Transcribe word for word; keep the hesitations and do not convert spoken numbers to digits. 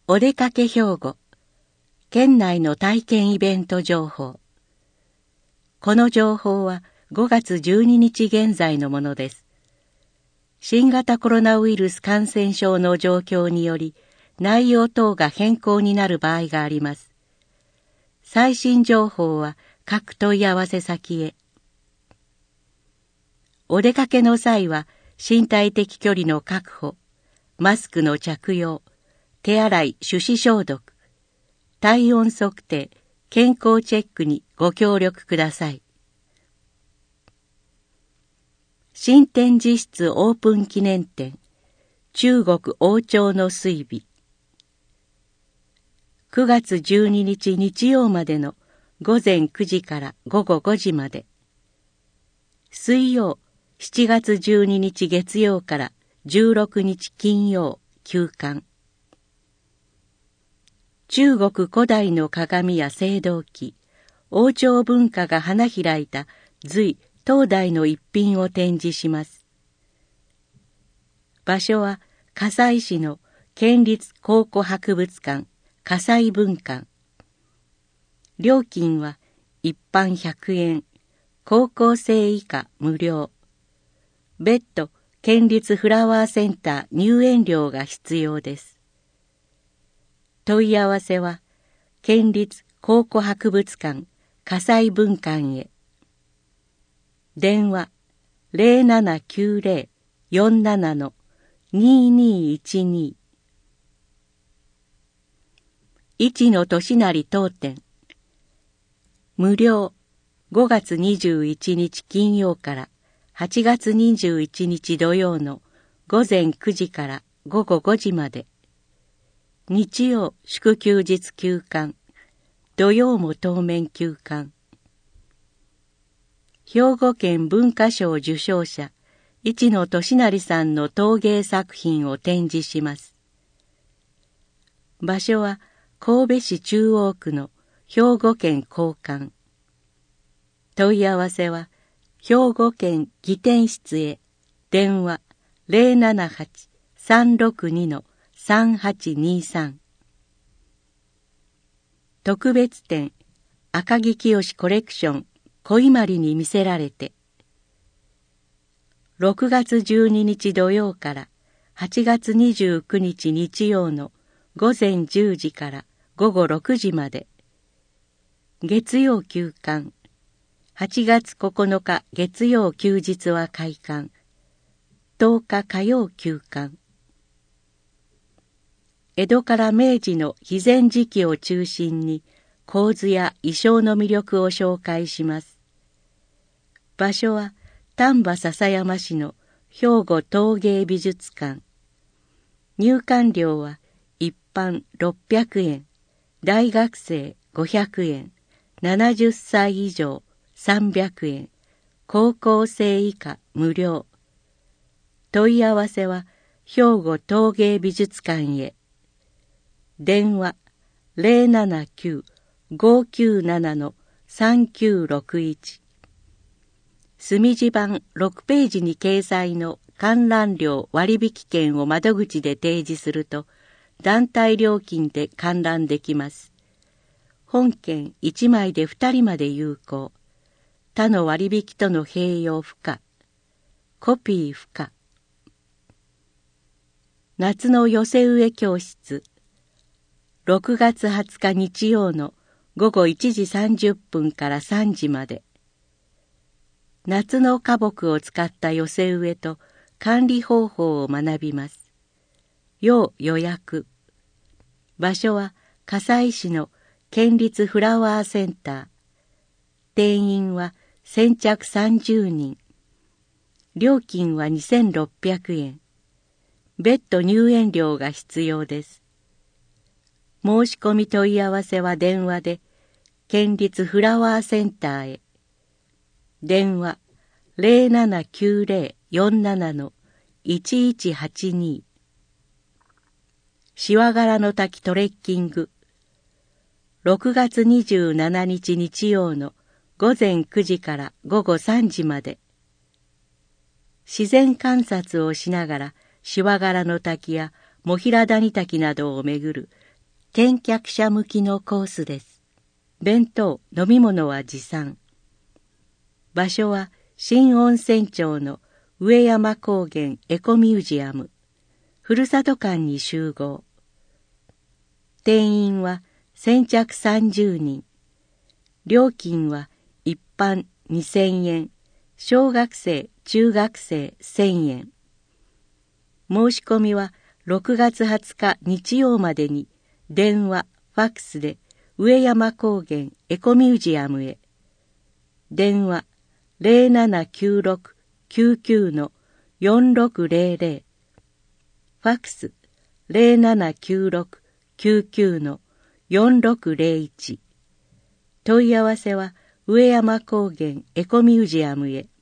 お出かけ兵庫、県内の体験イベント情報。この情報はごがつじゅうににち現在のものです。新型コロナウイルス感染症の状況により、内容等が変更になる場合があります。最新情報は各問い合わせ先へ。お出かけの際は身体的距離の確保、マスクの着用、手洗い・手指消毒、体温測定、健康チェックにご協力ください。新展示室オープン記念展、中国王朝の水美。くがつじゅうににち日曜までのごぜんくじからごごごじまで。水曜しちがつじゅうににち月曜からじゅうろくにち金曜休館。中国古代の鏡や青銅器、王朝文化が花開いた隋当代の一品を展示します。場所は葛西市の県立考古博物館葛西文館。料金は一般ひゃくえん、高校生以下無料。別途県立フラワーセンター入園料が必要です。問い合わせは県立考古博物館葛西文館へ。電話 ゼロななきゅうゼロ よんなな にーにーいちにー。市野俊成当店。無料ごがつにじゅういちにち金曜からはちがつにじゅういちにち土曜のごぜんくじからごごごじまで。日曜祝休日休館、土曜も当面休館。兵庫県文化賞受賞者市野俊成さんの陶芸作品を展示します。場所は神戸市中央区の兵庫県公館。問い合わせは兵庫県技展室へ。電話 ゼロななはち さんろくに さんはちにさん。特別展赤木清コレクション小伊万里に魅せられて。ろくがつじゅうににち土曜からはちがつにじゅうくにち日曜のごぜんじゅうじからごごろくじまで。月曜休館。はちがつここのか月曜休日は開館。とおか火曜休館。江戸から明治の肥前時期を中心に構図や意匠の魅力を紹介します。場所は丹波篠山市の兵庫陶芸美術館。入館料は一般ろっぴゃくえん、大学生ごひゃくえん、ななじゅっさい以上さんびゃくえん、高校生以下無料。問い合わせは兵庫陶芸美術館へ。電話 ゼロななきゅう ごきゅうなな さんきゅうろくいち。墨字版ろくページに掲載の観覧料割引券を窓口で提示すると団体料金で観覧できます。本券いちまいでふたりまで有効。他の割引との併用不可。コピー不可。夏の寄せ植え教室。ろくがつはつか日曜のごごいちじさんじゅっぷんからさんじまで。夏の花木を使った寄せ植えと管理方法を学びます。要予約。場所は葛西市の県立フラワーセンター。定員は先着さんじゅうにん。料金はにせんろっぴゃくえん。別途入園料が必要です。申し込み問い合わせは電話で県立フラワーセンターへ。電話 ゼロななきゅうゼロ よんなな いちいちはちに。しわがらの滝トレッキング。ろくがつにじゅうしちにち日曜のごぜんくじからごごさんじまで。自然観察をしながらしわがらの滝やモヒラ谷滝などを巡る見客者向きのコースです。弁当、飲み物は持参。場所は新温泉町の上山高原エコミュージアム、ふるさと館に集合。定員は先着さんじゅうにん。料金は一般にせんえん、小学生、中学生せんえん。申し込みはろくがつはつか日曜までに電話、ファックスで上山高原エコミュージアムへ。電話ゼロななきゅうろく きゅうきゅう のよんろくゼロゼロ。ファックスゼロななきゅうろく きゅうきゅう のよんろくゼロいち。問い合わせは上山高原エコミュージアムへ。